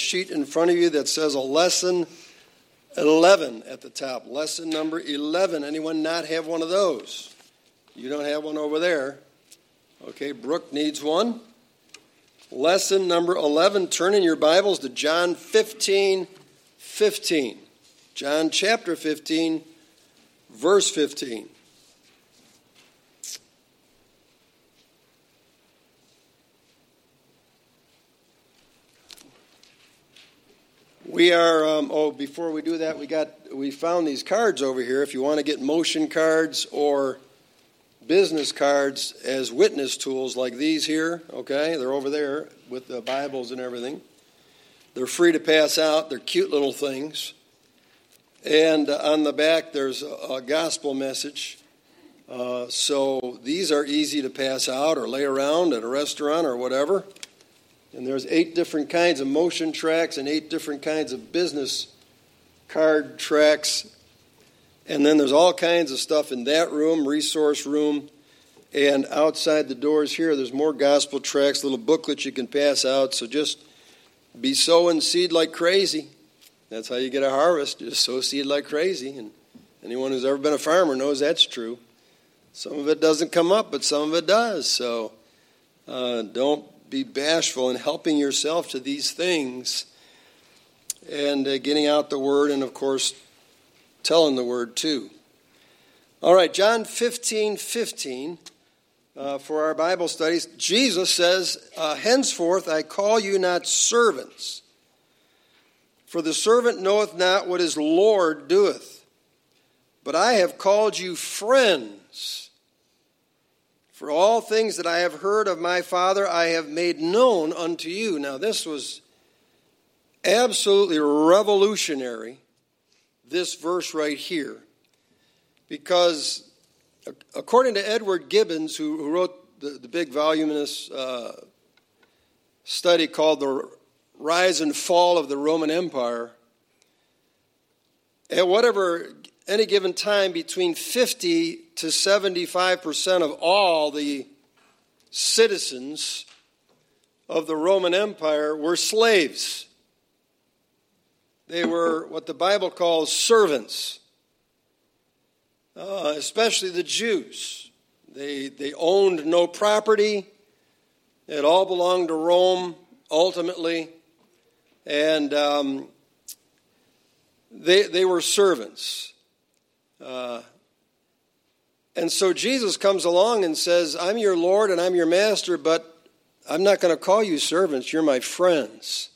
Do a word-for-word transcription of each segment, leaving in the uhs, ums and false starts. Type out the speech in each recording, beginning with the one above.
sheet in front of you that says a lesson eleven at the top. Lesson number eleven. Anyone not have one of those? You don't have one over there. Okay, Brooke needs one. Lesson number eleven. Turn in your Bibles to John fifteen fifteen. John chapter fifteen, verse fifteen. We are, um, oh, before we do that, we got, we found these cards over here. If you want to get motion cards or business cards as witness tools like these here, okay, they're over there with the Bibles and everything. They're free to pass out. They're cute little things. And uh, on the back, there's a, a gospel message. Uh, so these are easy to pass out or lay around at a restaurant or whatever. And there's eight different kinds of motion tracks and eight different kinds of business card tracks. And then there's all kinds of stuff in that room, resource room. And outside the doors here, there's more gospel tracks, little booklets you can pass out. So just be sowing seed like crazy. That's how you get a harvest. Just sow seed like crazy. And anyone who's ever been a farmer knows that's true. Some of it doesn't come up, but some of it does. So uh, don't be bashful in helping yourself to these things and uh, getting out the word and, of course, telling the word too. All right, John fifteen fifteen uh, for our Bible studies. Jesus says, uh, henceforth I call you not servants, for the servant knoweth not what his Lord doeth, but I have called you friends. For all things that I have heard of my Father, I have made known unto you. Now, this was absolutely revolutionary, this verse right here. Because according to Edward Gibbons, who, who wrote the, the big voluminous uh, study called The Rise and Fall of the Roman Empire, at whatever any given time, between fifty to seventy-five percent of all the citizens of the Roman Empire were slaves. They were what the Bible calls servants, uh, especially the Jews. They, they owned no property. It all belonged to Rome, ultimately. And um, they, they were servants. Uh, and so Jesus comes along and says, I'm your Lord and I'm your master, but I'm not going to call you servants. You're my friends.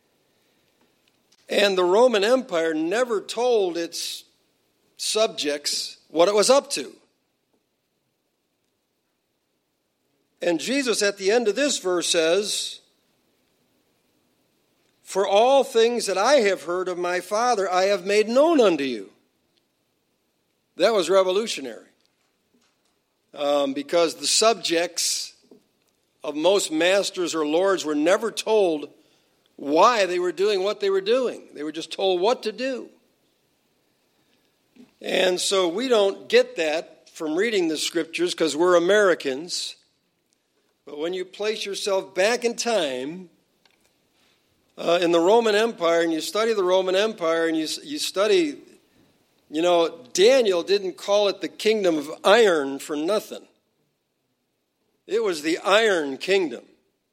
And the Roman Empire never told its subjects what it was up to. And Jesus at the end of this verse says, for all things that I have heard of my Father, I have made known unto you. That was revolutionary. Um, because the subjects of most masters or lords were never told why they were doing what they were doing. They were just told what to do. And so we don't get that from reading the scriptures because we're Americans. But when you place yourself back in time uh, in the Roman Empire and you study the Roman Empire and you, you study... You know, Daniel didn't call it the kingdom of iron for nothing. It was the Iron Kingdom.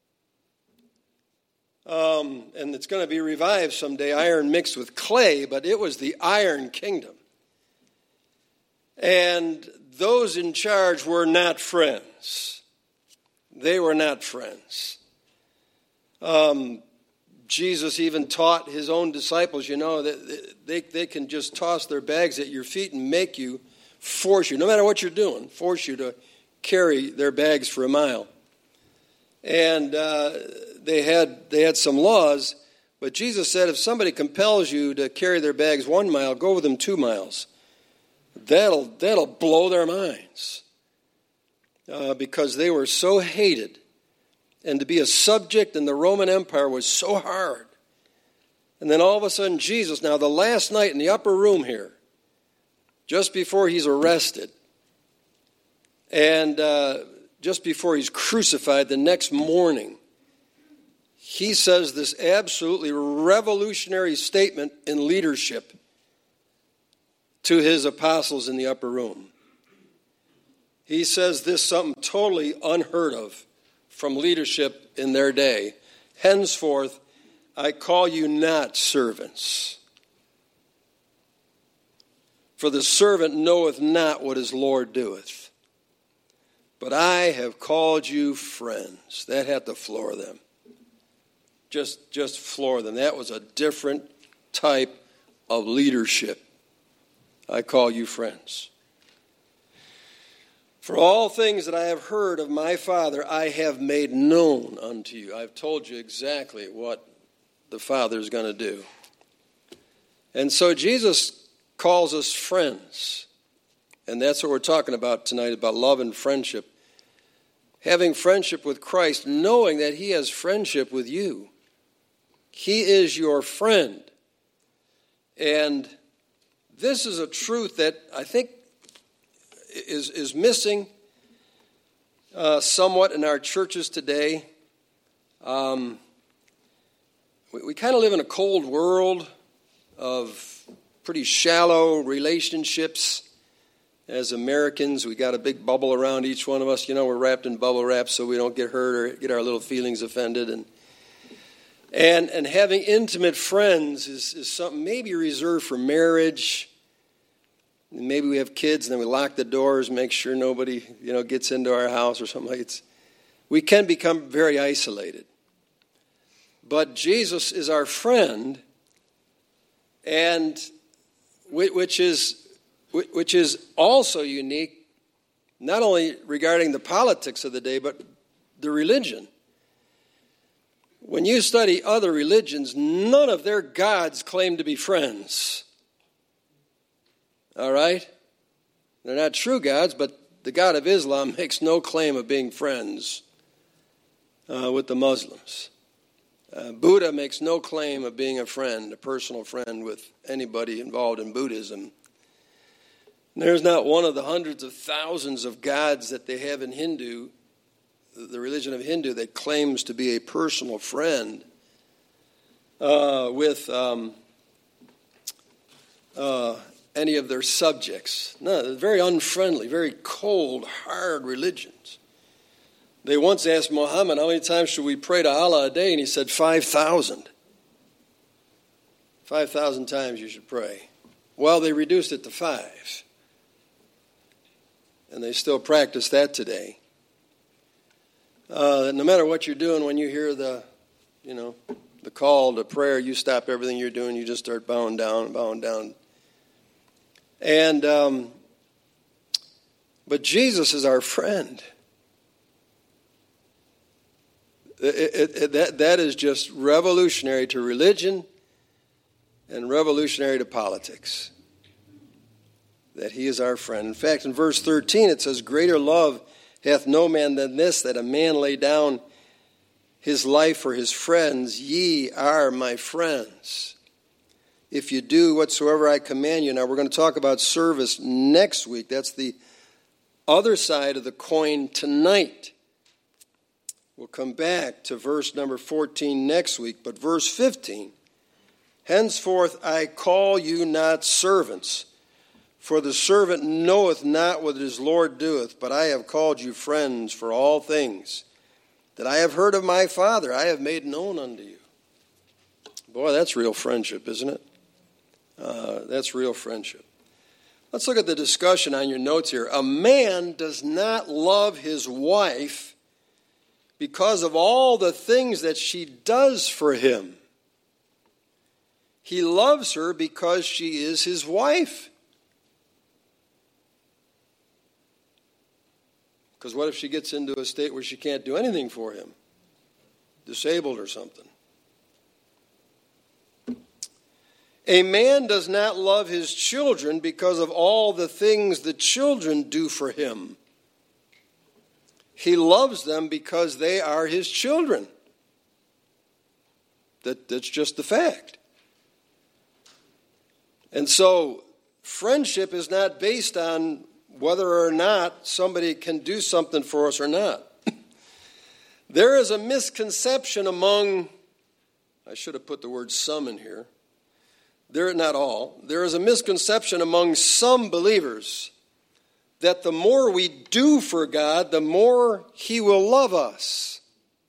Um, and it's going to be revived someday, iron mixed with clay, but it was the Iron Kingdom. And those in charge were not friends. They were not friends. Um Jesus even taught his own disciples, you know, that they, they can just toss their bags at your feet and make you, force you, no matter what you're doing, force you to carry their bags for a mile. And uh, they had they had some laws, but Jesus said if somebody compels you to carry their bags one mile, go with them two miles. That'll, that'll blow their minds uh, because they were so hated. And to be a subject in the Roman Empire was so hard. And then all of a sudden Jesus, now the last night in the upper room here, just before he's arrested, and uh, just before he's crucified the next morning, he says this absolutely revolutionary statement in leadership to his apostles in the upper room. He says this, something totally unheard of from leadership in their day. Henceforth, I call you not servants. For the servant knoweth not what his Lord doeth. But I have called you friends. That had to floor them. Just, just floor them. That was a different type of leadership. I call you friends. For all things that I have heard of my Father, I have made known unto you. I've told you exactly what the Father is going to do. And so Jesus calls us friends. And that's what we're talking about tonight, about love and friendship. Having friendship with Christ, knowing that he has friendship with you. He is your friend. And this is a truth that I think is, is missing uh, somewhat in our churches today. Um, we we kind of live in a cold world of pretty shallow relationships. As Americans, we got a big bubble around each one of us. You know, we're wrapped in bubble wrap so we don't get hurt or get our little feelings offended. And and and having intimate friends is, is something maybe reserved for marriage. And maybe we have kids and then we lock the doors, make sure nobody, you know, gets into our house or something like it. We can become very isolated. But Jesus is our friend, and which is which is also unique, not only regarding the politics of the day, but the religion. When you study other religions, none of their gods claim to be friends. All right? They're not true gods, but the God of Islam makes no claim of being friends uh, with the Muslims. Uh, Buddha makes no claim of being a friend, a personal friend with anybody involved in Buddhism. There's not one of the hundreds of thousands of gods that they have in Hindu, the religion of Hindu, that claims to be a personal friend uh, with um, uh, any of their subjects. No, they're very unfriendly, very cold, hard religions. They once asked Muhammad, how many times should we pray to Allah a day? And he said, five thousand. five thousand times you should pray. Well, they reduced it to five. And they still practice that today. Uh, no matter what you're doing, when you hear the, you know, the call to prayer, you stop everything you're doing. You just start bowing down, bowing down. And, um, but Jesus is our friend. It, it, it, that, that is just revolutionary to religion and revolutionary to politics. That he is our friend. In fact, in verse thirteen, it says, greater love hath no man than this, that a man lay down his life for his friends. Ye are my friends, if you do whatsoever I command you. Now, we're going to talk about service next week. That's the other side of the coin tonight. We'll come back to verse number fourteen next week. But verse fifteen, henceforth I call you not servants, for the servant knoweth not what his Lord doeth, but I have called you friends. For all things that I have heard of my Father, I have made known unto you. Boy, that's real friendship, isn't it? Uh, that's real friendship. Let's look at the discussion on your notes here. A man does not love his wife because of all the things that she does for him. He loves her because she is his wife. Because what if she gets into a state where she can't do anything for him? Disabled or something. A man does not love his children because of all the things the children do for him. He loves them because they are his children. That, that's just the fact. And so, friendship is not based on whether or not somebody can do something for us or not. There is a misconception among I should have put the word some in here. There, not all. There is a misconception among some believers that the more we do for God, the more He will love us.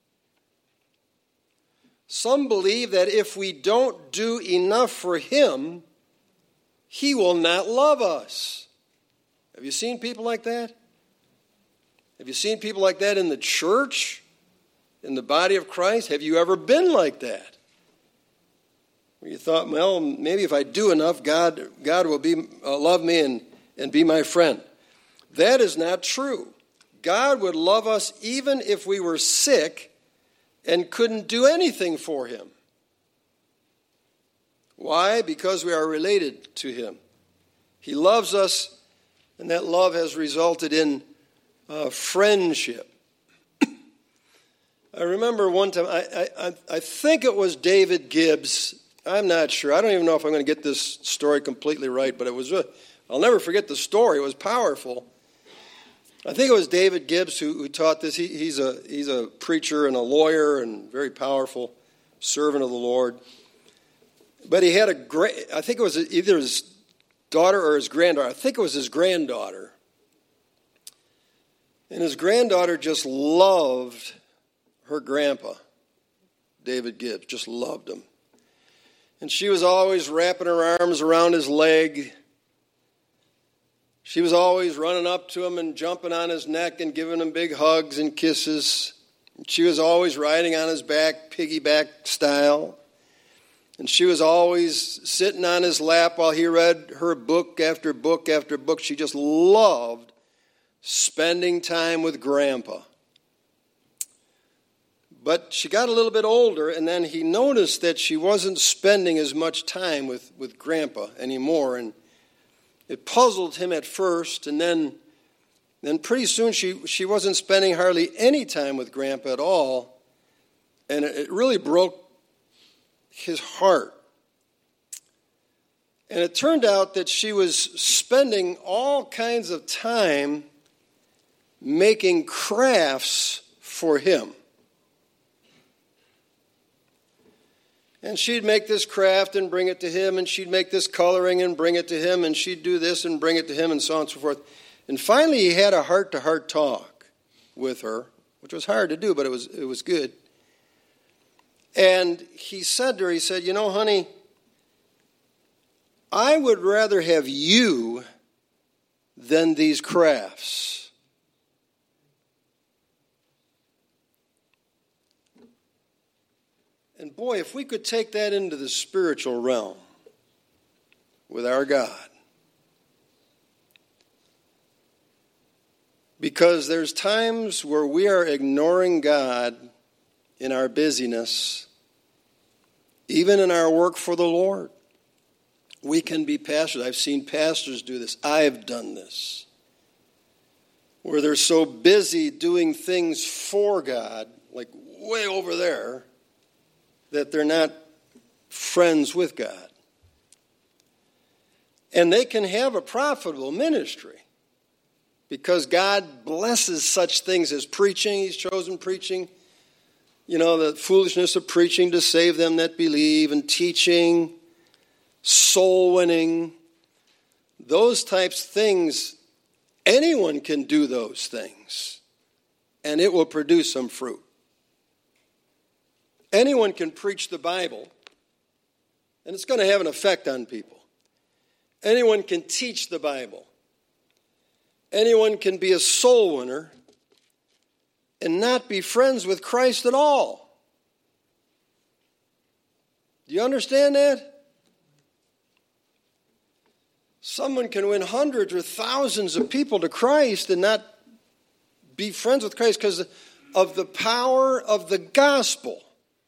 Some believe that if we don't do enough for Him, He will not love us. Have you seen people like that? Have you seen people like that in the church, in the body of Christ? Have you ever been like that? Where you thought, well, maybe if I do enough, God, God will be uh, love me and, and be my friend. That is not true. God would love us even if we were sick and couldn't do anything for Him. Why? Because we are related to Him. He loves us, and that love has resulted in uh, friendship. I remember one time, I, I, I think it was David Gibbs. I'm not sure. I don't even know if I'm going to get this story completely right, but it was. Uh, I'll never forget the story. It was powerful. I think it was David Gibbs who, who taught this. He, he's a he's a preacher and a lawyer and very powerful servant of the Lord. But he had a great. I think it was either his daughter or his granddaughter. I think it was his granddaughter. And his granddaughter just loved her grandpa, David Gibbs. Just loved him. And she was always wrapping her arms around his leg. She was always running up to him and jumping on his neck and giving him big hugs and kisses. She was always riding on his back, piggyback style. And she was always sitting on his lap while he read her book after book after book. She just loved spending time with Grandpa. But she got a little bit older, and then he noticed that she wasn't spending as much time with, with Grandpa anymore. And it puzzled him at first, and then, then pretty soon she, she wasn't spending hardly any time with Grandpa at all. And it, it really broke his heart. And it turned out that she was spending all kinds of time making crafts for him. And she'd make this craft and bring it to him, and she'd make this coloring and bring it to him, and she'd do this and bring it to him, and so on and so forth. And finally he had a heart-to-heart talk with her, which was hard to do, but it was it was good. And he said to her, he said, you know, honey, I would rather have you than these crafts. And boy, if we could take that into the spiritual realm with our God. Because there's times where we are ignoring God in our busyness, even in our work for the Lord. We can be pastors. I've seen pastors do this. I've done this. Where they're so busy doing things for God, like way over there, that they're not friends with God. And they can have a profitable ministry because God blesses such things as preaching. He's chosen preaching, you know, the foolishness of preaching to save them that believe, and teaching, soul winning, those types of things. Anyone can do those things, and it will produce some fruit. Anyone can preach the Bible, and it's going to have an effect on people. Anyone can teach the Bible. Anyone can be a soul winner and not be friends with Christ at all. Do you understand that? Someone can win hundreds or thousands of people to Christ and not be friends with Christ because of the power of the gospel.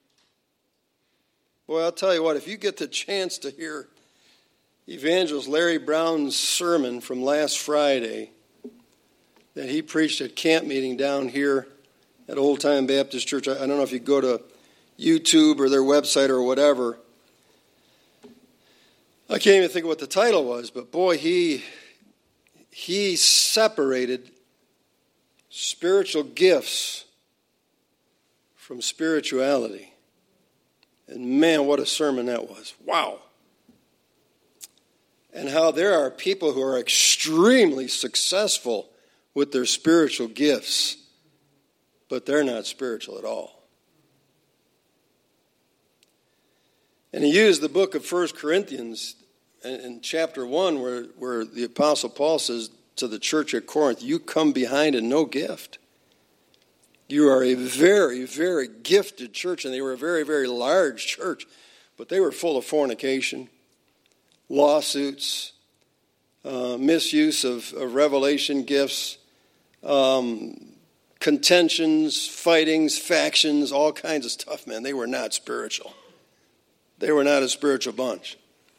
Boy, I'll tell you what, if you get the chance to hear Evangelist Larry Brown's sermon from last Friday that he preached at camp meeting down here at Old Time Baptist Church, I don't know if you go to YouTube or their website or whatever. I can't even think of what the title was, but boy, he he separated spiritual gifts from spirituality. And man, what a sermon that was. Wow. And how there are people who are extremely successful with their spiritual gifts, but they're not spiritual at all. And he used the book of First Corinthians in chapter one where, where the Apostle Paul says to the church at Corinth, you come behind in no gift. You are a very, very gifted church, and they were a very, very large church, but they were full of fornication, lawsuits, uh, misuse of, of revelation gifts, um, contentions, fightings, factions, all kinds of stuff, man. They were not spiritual. They were not a spiritual bunch.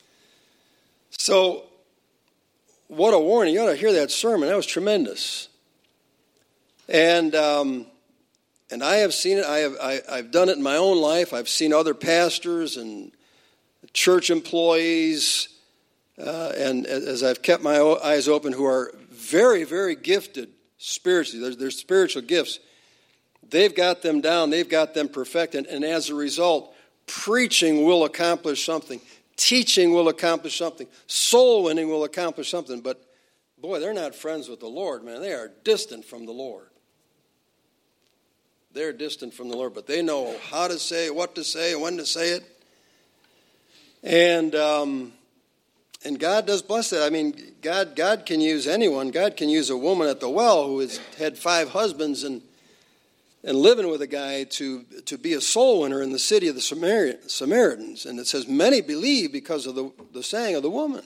So, what a warning. You ought to hear that sermon. That was tremendous. And um, and I have seen it. I have I, I've done it in my own life. I've seen other pastors and church employees, uh, and as I've kept my eyes open, who are very, very gifted spiritually. They're, they're spiritual gifts. They've got them down. They've got them perfected. And as a result, preaching will accomplish something. Teaching will accomplish something. Soul winning will accomplish something. But, boy, they're not friends with the Lord, man. They are distant from the Lord. They're distant from the Lord. But they know how to say it, what to say, and when to say it. And um, and God does bless that. I mean, God God can use anyone. God can use a woman at the well who has had five husbands and and living with a guy to, to be a soul winner in the city of the Samari- Samaritans. And it says, many believe because of the, the saying of the woman.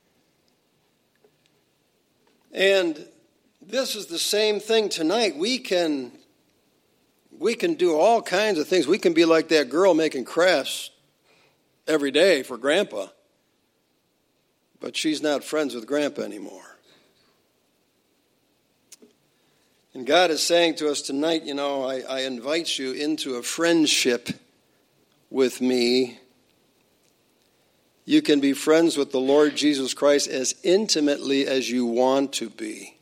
And this is the same thing tonight. We can, we can do all kinds of things. We can be like that girl making crafts every day for Grandpa. But she's not friends with Grandpa anymore. And God is saying to us tonight, you know, I, I invite you into a friendship with me. You can be friends with the Lord Jesus Christ as intimately as you want to be.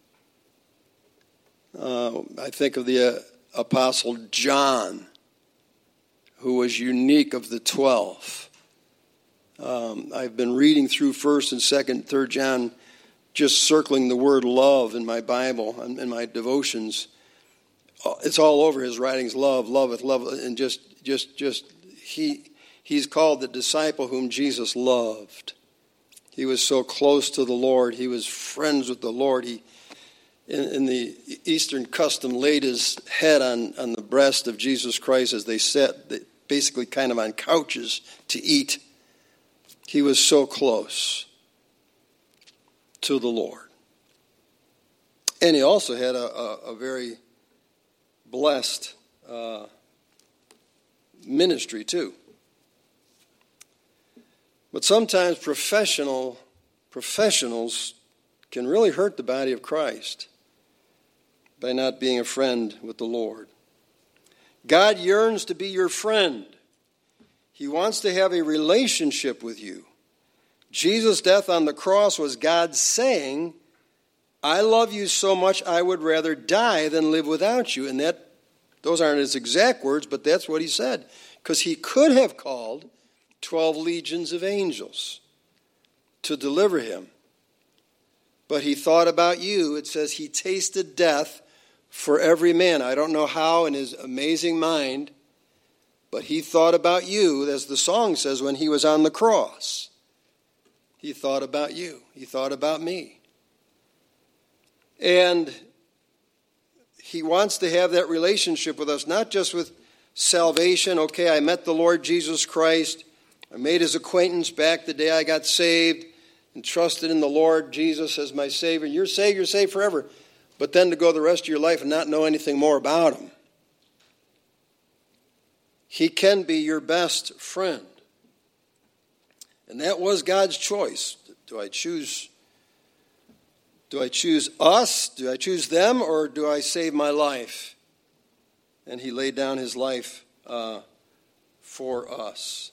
Uh, I think of the uh, Apostle John, who was unique of the twelve. Um, I've been reading through First and Second, Third John, just circling the word love in my Bible and in my devotions. It's all over his writings. Love, loveth, love, and just, just, just he, he's called the disciple whom Jesus loved. He was so close to the Lord. He was friends with the Lord. He, in, in the Eastern custom, laid his head on, on the breast of Jesus Christ as they sat, basically kind of on couches to eat. He was so close to the Lord. And he also had a, a, a very blessed uh, ministry too. But sometimes professional professionals can really hurt the body of Christ by not being a friend with the Lord. God yearns to be your friend. He wants to have a relationship with you. Jesus' death on the cross was God saying, I love you so much I would rather die than live without you. And that those aren't his exact words, but that's what he said. Because he could have called twelve legions of angels to deliver him. But he thought about you. It says he tasted death for every man. I don't know how in his amazing mind, but he thought about you, as the song says, when he was on the cross. He thought about you. He thought about me. And he wants to have that relationship with us, not just with salvation. Okay, I met the Lord Jesus Christ. I made his acquaintance back the day I got saved and trusted in the Lord Jesus as my Savior. You're saved, you're saved forever. But then to go the rest of your life and not know anything more about him. He can be your best friend. And that was God's choice. Do I choose, do I choose us? Do I choose them? Or do I save my life? And he laid down his life uh, for us.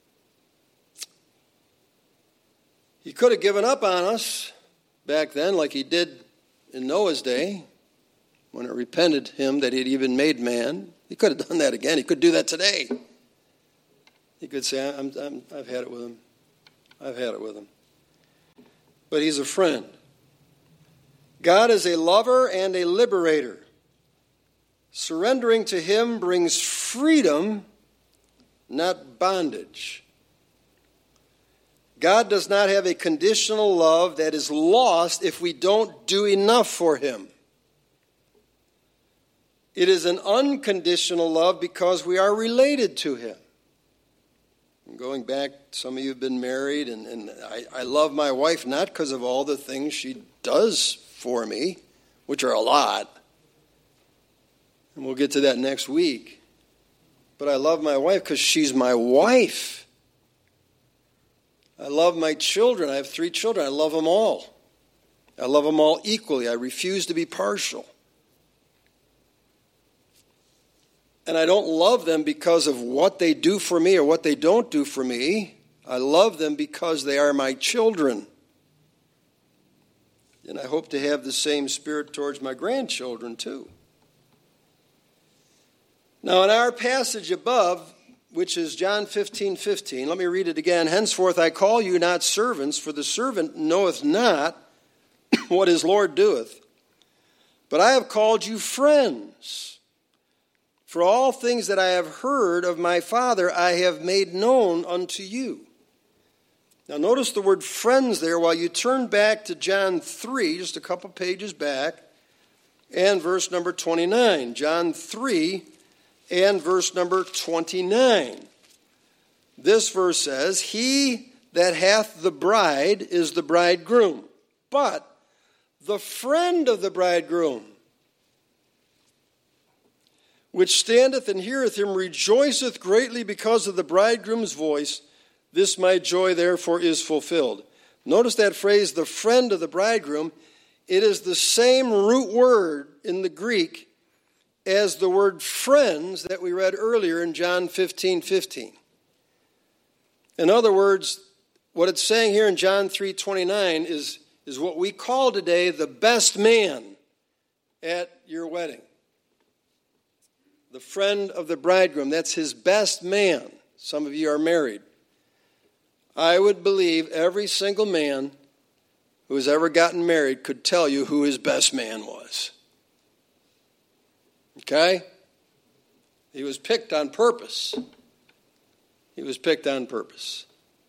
He could have given up on us back then like he did in Noah's day when it repented him that he'd even made man. He could have done that again. He could do that today. You could say, I'm, I'm, I've had it with him. I've had it with him. But he's a friend. God is a lover and a liberator. Surrendering to him brings freedom, not bondage. God does not have a conditional love that is lost if we don't do enough for him. It is an unconditional love because we are related to him. Going back, some of you have been married, and, and I, I love my wife not because of all the things she does for me, which are a lot. And we'll get to that next week. But I love my wife because she's my wife. I love my children. I have three children. I love them all. I love them all equally. I refuse to be partial. And I don't love them because of what they do for me or what they don't do for me. I love them because they are my children. And I hope to have the same spirit towards my grandchildren too. Now in our passage above, which is John fifteen fifteen, let me read it again. Henceforth I call you not servants, for the servant knoweth not what his Lord doeth. But I have called you friends. For all things that I have heard of my Father, I have made known unto you. Now notice the word friends there while you turn back to John three, just a couple pages back, and verse number twenty-nine. John three and verse number twenty-nine. This verse says, he that hath the bride is the bridegroom, but the friend of the bridegroom, which standeth and heareth him, rejoiceth greatly because of the bridegroom's voice. This my joy therefore is fulfilled. Notice that phrase, the friend of the bridegroom. It is the same root word in the Greek as the word friends that we read earlier in John fifteen fifteen. In other words, what it's saying here in John three twenty-nine is, is what we call today the best man at your wedding. The friend of the bridegroom, that's his best man. Some of you are married. I would believe every single man who has ever gotten married could tell you who his best man was. Okay? He was picked on purpose. He was picked on purpose.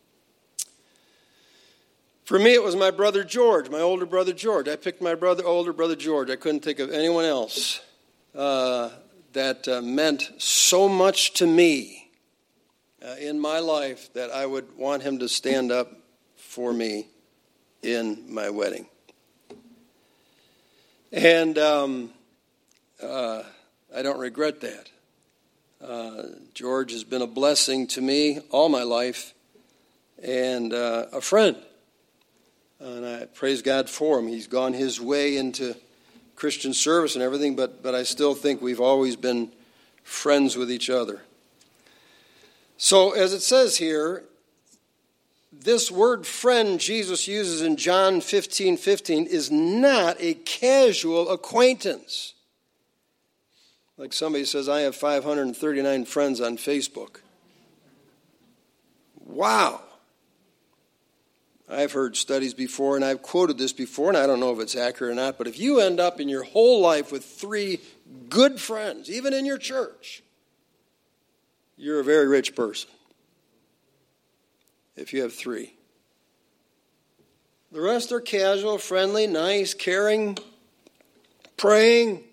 For me, it was my brother George, my older brother George. I picked my brother, older brother George. I couldn't think of anyone else uh, that uh, meant so much to me uh, in my life that I would want him to stand up for me in my wedding. And um, uh, I don't regret that. Uh, George has been a blessing to me all my life and uh, a friend. And I praise God for him. He's gone his way into Christian service and everything, but, but I still think we've always been friends with each other. So as it says here, this word friend Jesus uses in John fifteen fifteen is not a casual acquaintance. Like somebody says, I have five hundred thirty-nine friends on Facebook. Wow. I've heard studies before, and I've quoted this before, and I don't know if it's accurate or not, but if you end up in your whole life with three good friends, even in your church, you're a very rich person. If you have three. The rest are casual, friendly, nice, caring, praying.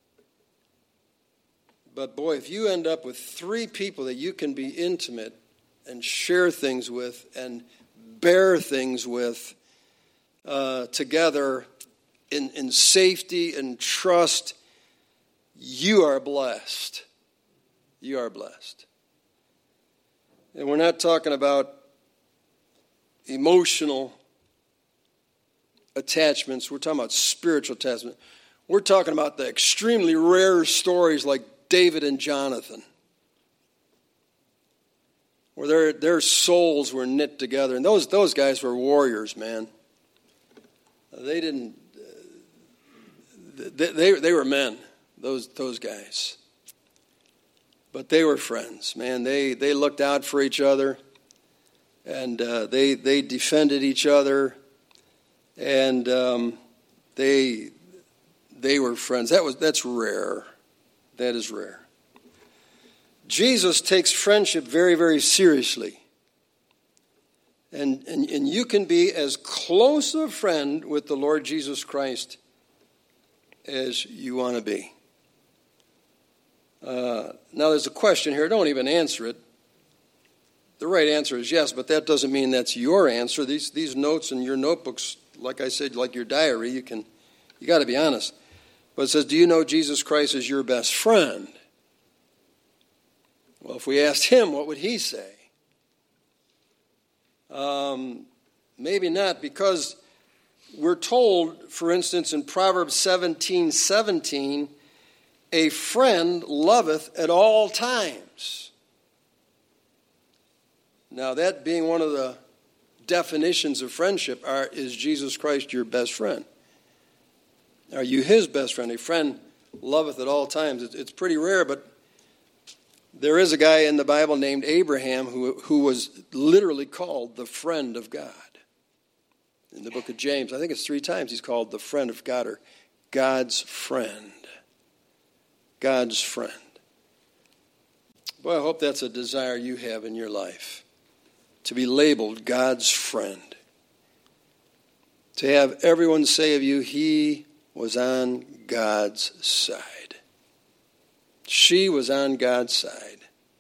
But boy, if you end up with three people that you can be intimate and share things with and bear things with uh, together in, in safety and trust, you are blessed. You are blessed. And we're not talking about emotional attachments. We're talking about spiritual attachment. We're talking about the extremely rare stories like David and Jonathan, where their their souls were knit together. And those those guys were warriors, man. They didn't. Uh, they, they they were men. Those those guys. But they were friends, man. They they looked out for each other, and uh, they they defended each other, and um, they they were friends. That was that's rare. That is rare. Jesus takes friendship very, very seriously. And, and, and you can be as close a friend with the Lord Jesus Christ as you want to be. Uh, now there's a question here. Don't even answer it. The right answer is yes, but that doesn't mean that's your answer. These these notes in your notebooks, like I said, like your diary, you can you got to be honest. But it says, do you know Jesus Christ as your best friend? Well, if we asked him, what would he say? Um, maybe not, because we're told, for instance, in Proverbs seventeen seventeen, a friend loveth at all times. Now, that being one of the definitions of friendship, are, is Jesus Christ your best friend? Are you his best friend? A friend loveth at all times. It's, it's pretty rare, but there is a guy in the Bible named Abraham who, who was literally called the friend of God. In the book of James, I think it's three times he's called the friend of God, or God's friend. God's friend. Boy, I hope that's a desire you have in your life, to be labeled God's friend. To have everyone say of you, he was on God's side. She was on God's side.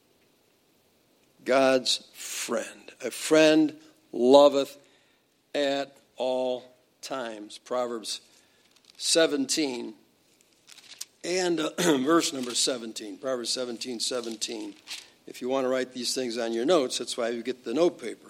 God's friend. A friend loveth at all times. Proverbs seventeen and uh, verse number seventeen. Proverbs seventeen, seventeen. If you want to write these things on your notes, that's why you get the note paper.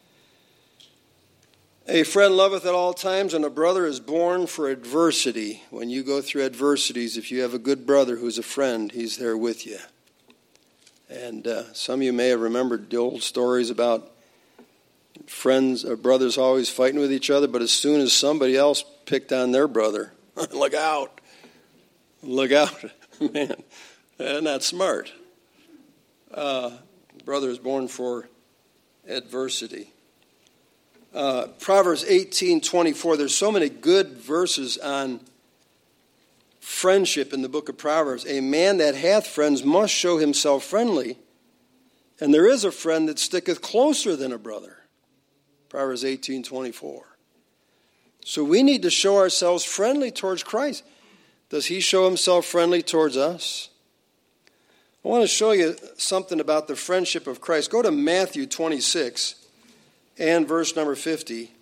A friend loveth at all times, and a brother is born for adversity. When you go through adversities, if you have a good brother who's a friend, he's there with you. And uh, some of you may have remembered the old stories about friends or brothers always fighting with each other, but as soon as somebody else picked on their brother, look out. Look out. Man, they're not smart. Uh, brother is born for adversity. Uh, Proverbs eighteen twenty-four. There's so many good verses on friendship in the book of Proverbs. A man that hath friends must show himself friendly, and there is a friend that sticketh closer than a brother. Proverbs eighteen twenty-four. So we need to show ourselves friendly towards Christ. Does he show himself friendly towards us? I want to show you something about the friendship of Christ. Go to Matthew twenty-six. And verse number fifty,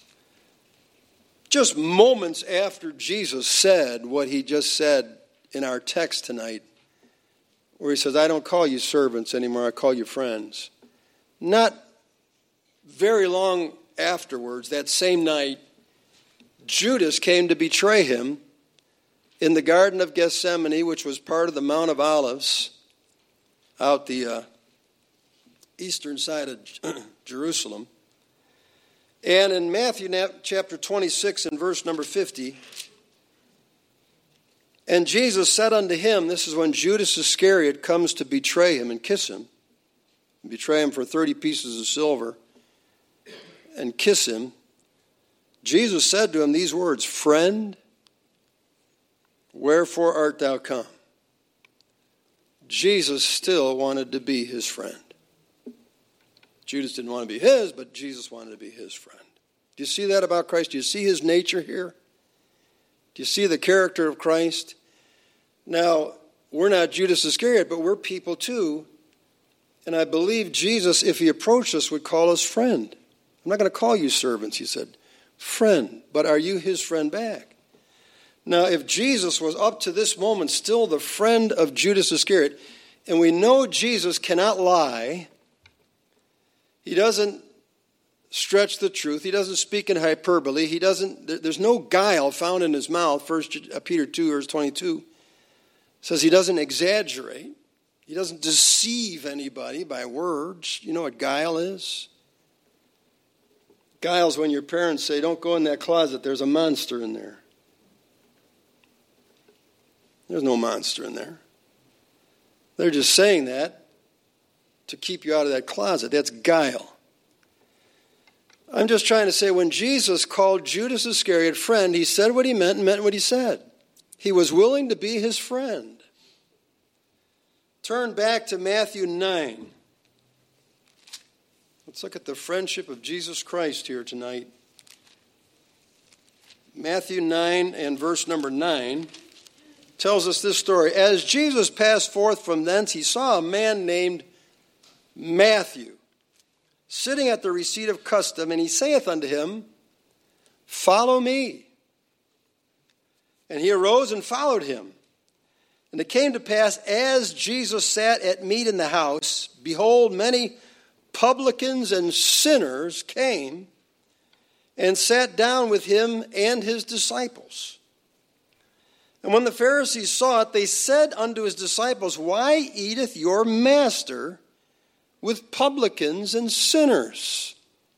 just moments after Jesus said what he just said in our text tonight, where he says, I don't call you servants anymore, I call you friends. Not very long afterwards, that same night, Judas came to betray him in the Garden of Gethsemane, which was part of the Mount of Olives, out the uh, eastern side of Jerusalem. And in Matthew chapter twenty-six and verse number fifty, and Jesus said unto him, this is when Judas Iscariot comes to betray him and kiss him, and betray him for thirty pieces of silver, and kiss him. Jesus said to him these words, friend, wherefore art thou come? Jesus still wanted to be his friend. Judas didn't want to be his, but Jesus wanted to be his friend. Do you see that about Christ? Do you see his nature here? Do you see the character of Christ? Now, we're not Judas Iscariot, but we're people too. And I believe Jesus, if he approached us, would call us friend. I'm not going to call you servants, he said. Friend. But are you his friend back? Now, if Jesus was up to this moment still the friend of Judas Iscariot, and we know Jesus cannot lie, he doesn't stretch the truth. He doesn't speak in hyperbole. He doesn't. There's no guile found in his mouth. First Peter two, verse twenty-two says he doesn't exaggerate. He doesn't deceive anybody by words. You know what guile is? Guile is when your parents say, "Don't go in that closet. There's a monster in there." There's no monster in there. They're just saying that to keep you out of that closet. That's guile. I'm just trying to say, when Jesus called Judas Iscariot friend, he said what he meant and meant what he said. He was willing to be his friend. Turn back to Matthew nine. Let's look at the friendship of Jesus Christ here tonight. Matthew nine and verse number nine tells us this story. As Jesus passed forth from thence, he saw a man named Matthew sitting at the receipt of custom, and he saith unto him, Follow me. And he arose and followed him. And it came to pass, as Jesus sat at meat in the house, behold, many publicans and sinners came and sat down with him and his disciples. And when the Pharisees saw it, they said unto his disciples, Why eateth your master with publicans and sinners?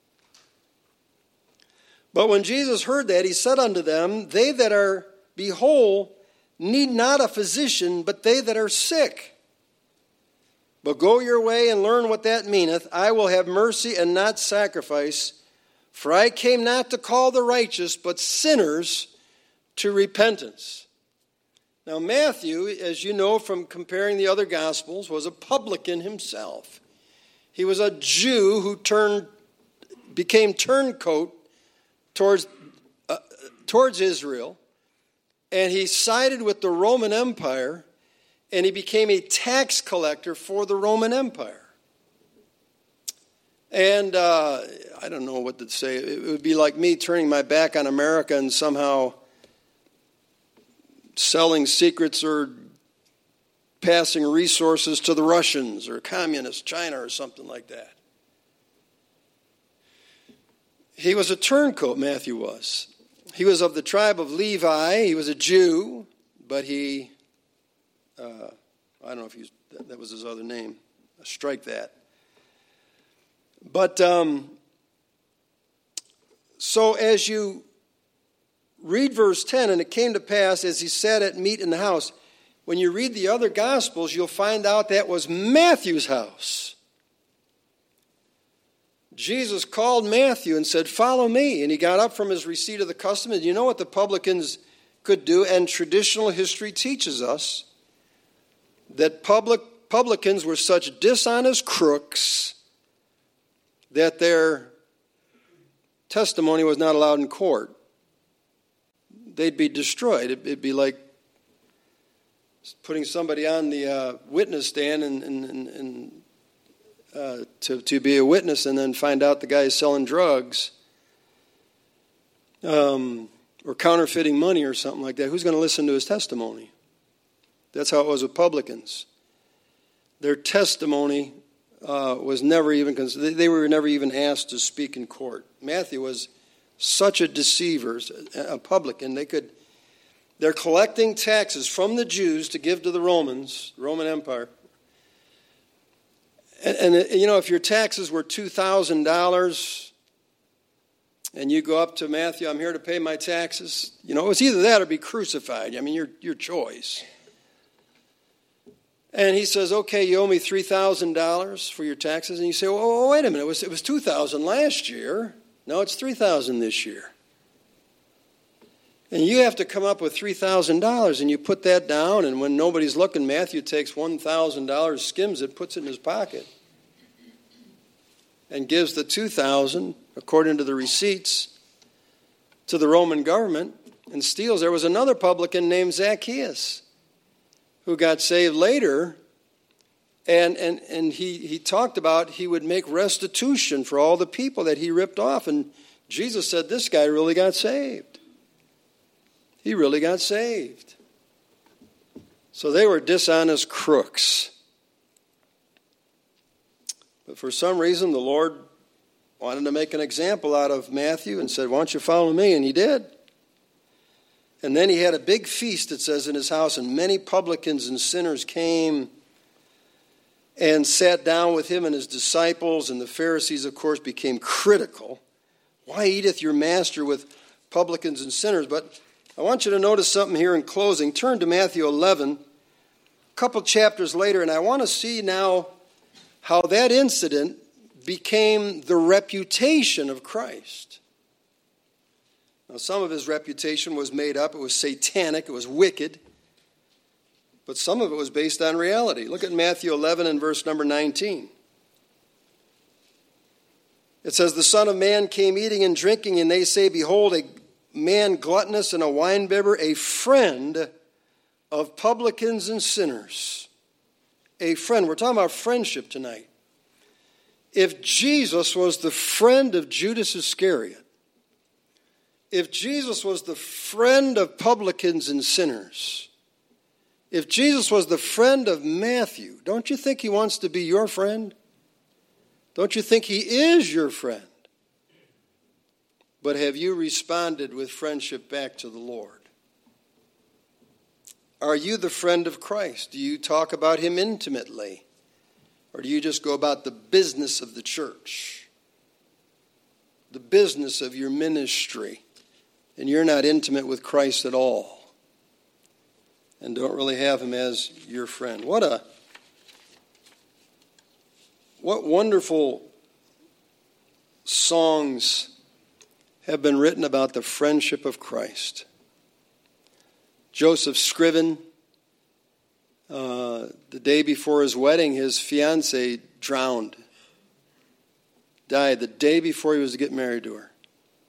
But when Jesus heard that, he said unto them, They that are be whole need not a physician, but they that are sick. But go your way and learn what that meaneth. I will have mercy and not sacrifice, for I came not to call the righteous, but sinners to repentance. Now Matthew, as you know from comparing the other Gospels, was a publican himself. He was a Jew who turned, became turncoat towards, uh, towards Israel, and he sided with the Roman Empire, and he became a tax collector for the Roman Empire. And uh, I don't know what to say. It would be like me turning my back on America and somehow selling secrets or passing resources to the Russians or communist China or something like that. He was a turncoat, Matthew was. He was of the tribe of Levi. He was a Jew, but he, uh, I don't know if he's, that, that was his other name. Strike that. But, um, so as you read verse ten, and it came to pass as he sat at meat in the house, when you read the other Gospels, you'll find out that was Matthew's house. Jesus called Matthew and said, Follow me. And he got up from his receipt of the custom. And you know what the publicans could do? And traditional history teaches us that public publicans were such dishonest crooks that their testimony was not allowed in court. They'd be destroyed. It'd be like putting somebody on the uh, witness stand and, and, and, and uh, to, to be a witness and then find out the guy is selling drugs um, or counterfeiting money or something like that. Who's going to listen to his testimony? That's how it was with publicans. Their testimony uh, was never even considered. They were never even asked to speak in court. Matthew was such a deceiver, a publican. They could, they're collecting taxes from the Jews to give to the Romans, Roman Empire. And, and you know, if your taxes were two thousand dollars and you go up to Matthew, I'm here to pay my taxes, you know, it was either that or be crucified. I mean, your your choice. And he says, okay, you owe me three thousand dollars for your taxes. And you say, well, wait a minute, it was, it was two thousand dollars last year. No, it's three thousand dollars this year. And you have to come up with three thousand dollars, and you put that down, and when nobody's looking, Matthew takes one thousand dollars, skims it, puts it in his pocket, and gives the two thousand dollars, according to the receipts, to the Roman government, and steals. There was another publican named Zacchaeus who got saved later, and, and, and he, he talked about he would make restitution for all the people that he ripped off, and Jesus said this guy really got saved. He really got saved. So they were dishonest crooks. But for some reason, the Lord wanted to make an example out of Matthew and said, why don't you follow me? And he did. And then he had a big feast, it says, in his house, and many publicans and sinners came and sat down with him and his disciples, and the Pharisees, of course, became critical. Why eateth your master with publicans and sinners? But I want you to notice something here in closing. Turn to Matthew eleven. A couple chapters later, and I want to see now how that incident became the reputation of Christ. Now, some of his reputation was made up. It was satanic. It was wicked. But some of it was based on reality. Look at Matthew eleven and verse number nineteen. It says, the Son of Man came eating and drinking, and they say, behold, a man gluttonous and a winebibber, a friend of publicans and sinners. A friend. We're talking about friendship tonight. If Jesus was the friend of Judas Iscariot, if Jesus was the friend of publicans and sinners, if Jesus was the friend of Matthew, don't you think he wants to be your friend? Don't you think he is your friend? But have you responded with friendship back to the Lord? Are you the friend of Christ? Do you talk about him intimately? Or do you just go about the business of the church? The business of your ministry? And you're not intimate with Christ at all. And don't really have him as your friend. What a what wonderful songs have been written about the friendship of Christ. Joseph Scriven, uh, the day before his wedding, his fiancée drowned. Died the day before he was to get married to her.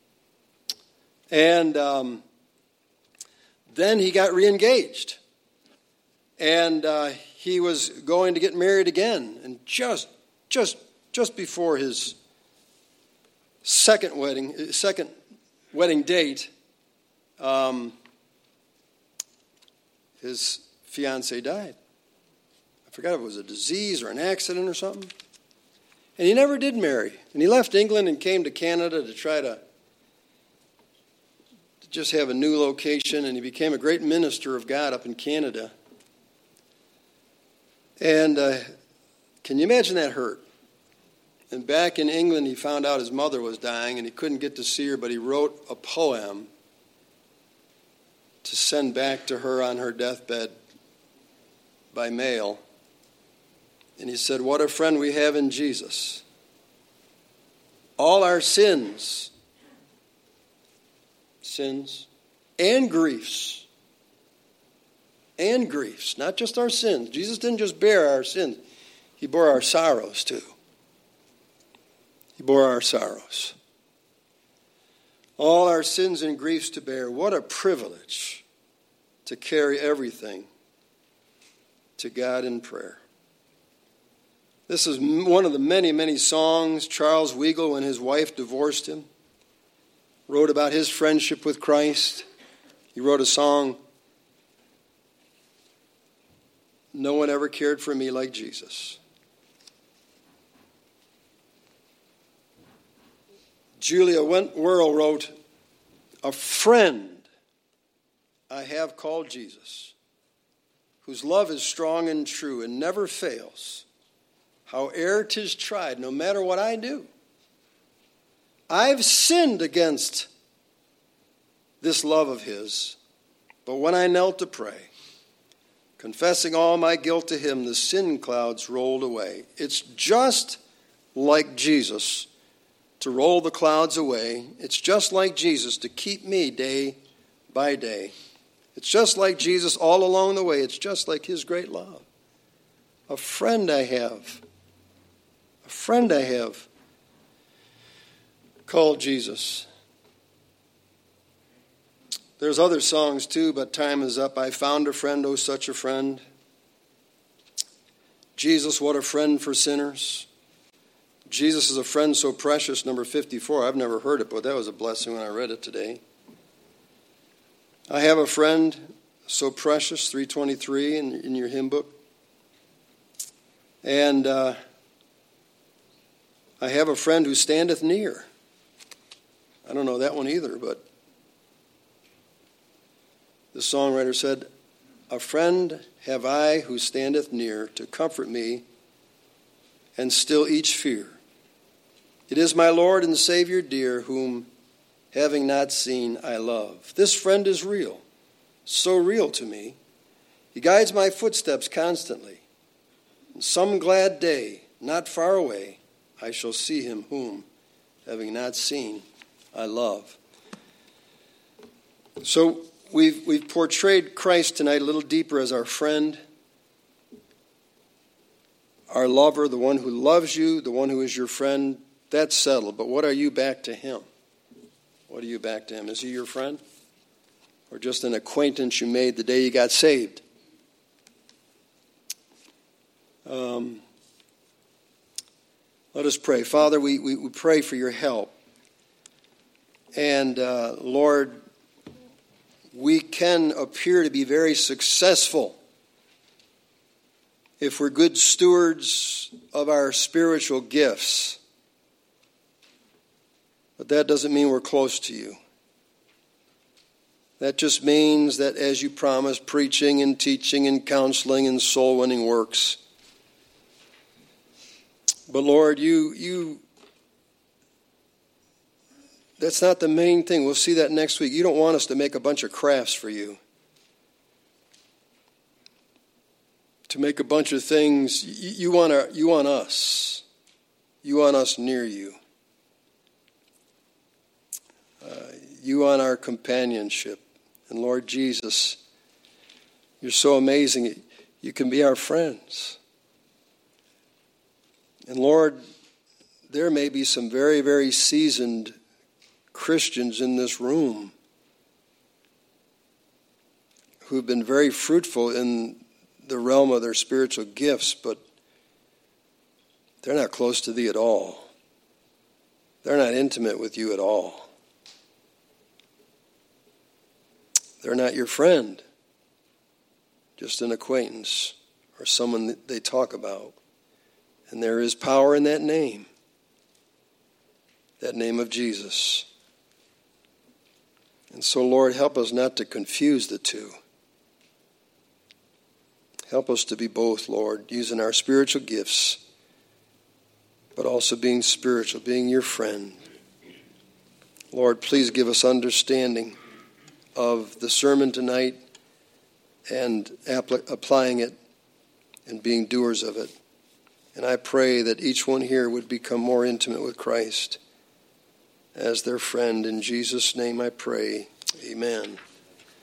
And um, then he got reengaged. And uh, he was going to get married again. And just, just, just before his second wedding, second wedding date, um, his fiancée died. I forgot if it was a disease or an accident or something. And he never did marry. And he left England and came to Canada to try to, to just have a new location. And he became a great minister of God up in Canada. And uh, can you imagine that hurt? And back in England, he found out his mother was dying, and he couldn't get to see her, but he wrote a poem to send back to her on her deathbed by mail. And he said, what a friend we have in Jesus. All our sins, sins, and griefs, and griefs, not just our sins. Jesus didn't just bear our sins. He bore our sorrows too. He bore our sorrows. All our sins and griefs to bear. What a privilege to carry everything to God in prayer. This is one of the many, many songs Charles Weigel, when his wife divorced him, wrote about his friendship with Christ. He wrote a song, no one ever cared for me like Jesus. Julia Wentworth wrote, a friend I have called Jesus, whose love is strong and true and never fails, howe'er 'tis tried, no matter what I do. I've sinned against this love of his, but when I knelt to pray, confessing all my guilt to him, the sin clouds rolled away. It's just like Jesus to roll the clouds away. It's just like Jesus to keep me day by day. It's just like Jesus all along the way. It's just like his great love. A friend I have. A friend I have called Jesus. There's other songs too, but time is up. I found a friend, oh such a friend. Jesus, what a friend for sinners. Jesus is a friend so precious, number fifty-four. I've never heard it, but that was a blessing when I read it today. I have a friend so precious, three twenty-three in, in your hymn book. And uh, I have a friend who standeth near. I don't know that one either, but the songwriter said, a friend have I who standeth near to comfort me and still each fear. It is my Lord and Savior dear, whom having not seen I love. This friend is real, so real to me. He guides my footsteps constantly. In some glad day, not far away, I shall see him whom, having not seen, I love. So we've we've portrayed Christ tonight a little deeper as our friend, our lover, the one who loves you, the one who is your friend. That's settled. But what are you back to him? What are you back to him? Is he your friend? Or just an acquaintance you made the day you got saved? Um, let us pray. Father, we, we, we pray for your help. And uh, Lord, we can appear to be very successful if we're good stewards of our spiritual gifts. But that doesn't mean we're close to you. That just means that as you promised, preaching and teaching and counseling and soul winning works. But Lord, you, you, that's not the main thing. We'll see that next week. You don't want us to make a bunch of crafts for you. To make a bunch of things. You, you want our, you want us. You want us near you. Uh, you want our companionship. And Lord Jesus, you're so amazing. You can be our friends. And Lord, there may be some very, very seasoned Christians in this room who've been very fruitful in the realm of their spiritual gifts, but they're not close to thee at all. They're not intimate with you at all. They're not your friend, just an acquaintance or someone that they talk about. And there is power in that name, that name of Jesus. And so, Lord, help us not to confuse the two. Help us to be both, Lord, using our spiritual gifts, but also being spiritual, being your friend. Lord, please give us understanding of the sermon tonight and apply, applying it and being doers of it. And I pray that each one here would become more intimate with Christ as their friend. In Jesus' name I pray. Amen.